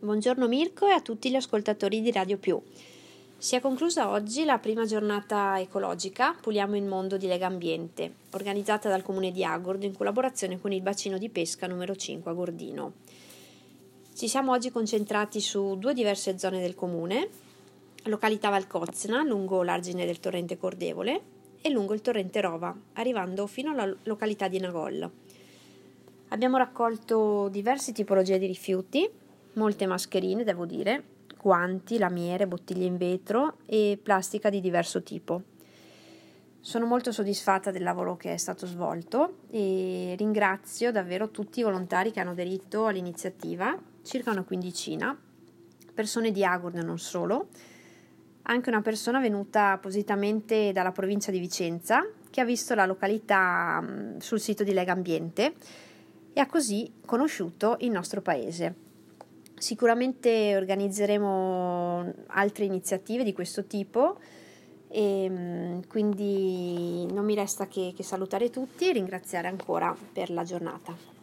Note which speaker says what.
Speaker 1: Buongiorno Mirko e a tutti gli ascoltatori di Radio Più. Si è conclusa oggi la prima giornata ecologica Puliamo il mondo di Legambiente, organizzata dal Comune di Agordo in collaborazione con il bacino di pesca numero 5 a Gordino. Ci siamo oggi concentrati su due diverse zone del comune, località Valcozzena, lungo l'argine del torrente Cordevole, e lungo il torrente Rova, arrivando fino alla località di Nagol. Abbiamo raccolto diverse tipologie di rifiuti, molte mascherine, devo dire, guanti, lamiere, bottiglie in vetro e plastica di diverso tipo. Sono molto soddisfatta del lavoro che è stato svolto e ringrazio davvero tutti i volontari che hanno aderito all'iniziativa, circa una quindicina, persone di Agordo e non solo, anche una persona venuta appositamente dalla provincia di Vicenza che ha visto la località sul sito di Legambiente e ha così conosciuto il nostro paese. Sicuramente organizzeremo altre iniziative di questo tipo e quindi non mi resta che salutare tutti e ringraziare ancora per la giornata.